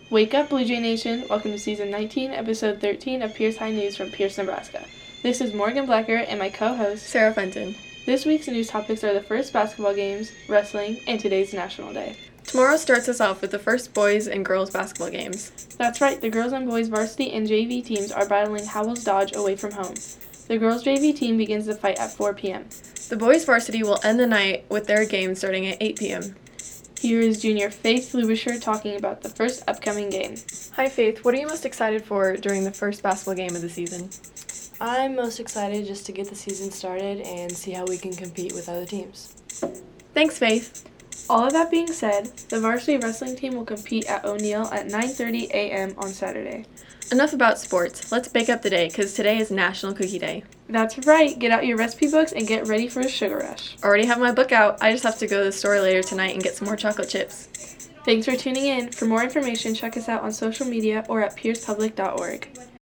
Wake up, Blue Jay Nation. Welcome to Season 19, Episode 13 of Pierce High News from Pierce, Nebraska. This is Morgan Blecker and my co-host, Sarah Fenton. This week's news topics are the first basketball games, wrestling, and today's National Day. Tomorrow starts us off with the first boys and girls basketball games. That's right, the girls and boys varsity and JV teams are battling Howells Dodge away from home. The girls' JV team begins the fight at 4 p.m. The boys varsity will end the night with their game starting at 8 p.m. Here is junior Faith Lubisher talking about the first upcoming game. Hi Faith, what are you most excited for during the first basketball game of the season? I'm most excited just to get the season started and see how we can compete with other teams. Thanks, Faith. All of that being said, the varsity wrestling team will compete at O'Neill at 9:30 a.m. on Saturday. Enough about sports. Let's bake up the day, because today is National Cookie Day. That's right. Get out your recipe books and get ready for a sugar rush. Already have my book out. I just have to go to the store later tonight and get some more chocolate chips. Thanks for tuning in. For more information, check us out on social media or at piercepublic.org.